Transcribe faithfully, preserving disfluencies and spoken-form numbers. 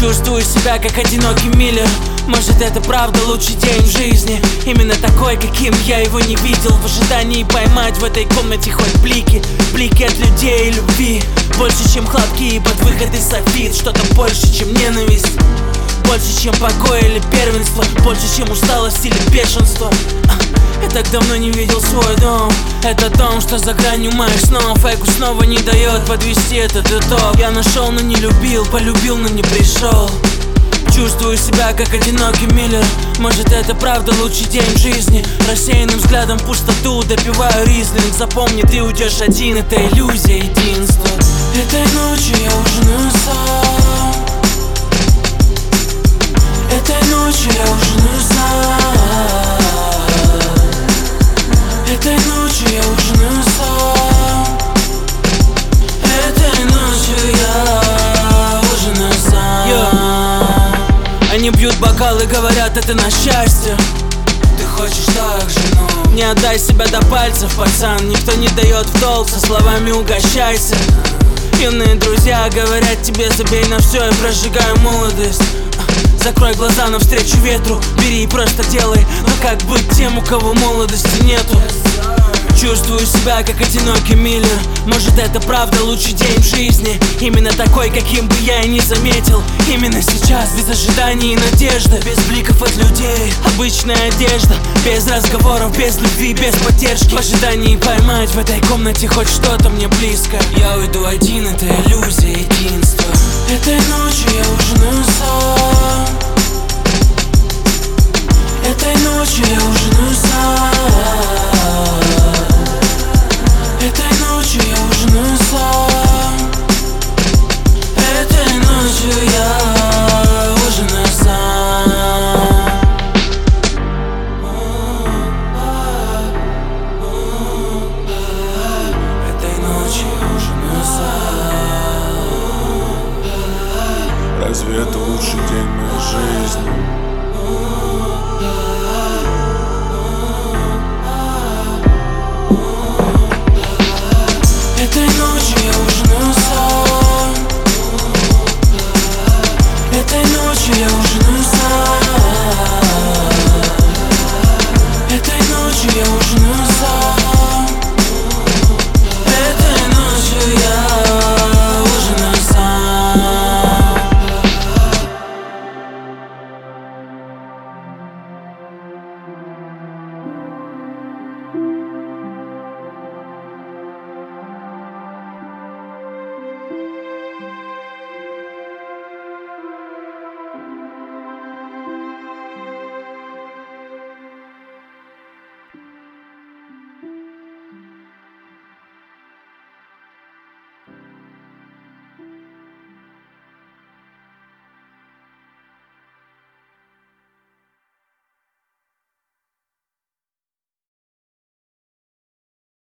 Чувствую себя как одинокий миллер. Может, это правда лучший день в жизни. Именно такой, каким я его не видел. В ожидании поймать в этой комнате хоть блики. Блики от людей и любви. Больше, чем хлопки и под выход из софит. Что-то больше, чем ненависть. Больше, чем покой или первенство. Больше, чем усталость или бешенство. Я так давно не видел свой дом. Это дом, что за гранью моих снов. Эго снова не дает подвести этот итог. Я нашел, но не любил, полюбил, но не пришел. Чувствую себя как одинокий миллер. Может, это правда лучший день в жизни. Рассеянным взглядом пустоту допиваю ризлинг. Запомни, ты уйдешь один, это иллюзия единства. Этой ночью я ужинаю сам. Этой ночью я ужинаю сам. Этой ночью я ужинаю сам. Этой ночью я ужинаю сам. yeah. Они бьют бокалы, говорят, это на счастье. Ты хочешь так же, но не отдай себя до пальцев, пацан. Никто не дает в долг, со словами угощайся. Юные друзья говорят тебе, забей на все, я прожигаю молодость. Закрой глаза навстречу ветру, бери и просто делай. Но как быть тем, у кого молодости нету? Чувствую себя как одинокий миллер. Может, это правда лучший день в жизни. Именно такой, каким бы я и не заметил. Именно сейчас, без ожиданий и надежды. Без бликов от людей, обычная одежда. Без разговоров, без любви, без поддержки. В ожидании поймать в этой комнате хоть что-то мне близко. Я уйду один, это иллюзия единства. Этой ночью я ужинаю сам. Этой ночью я ужинаю сам.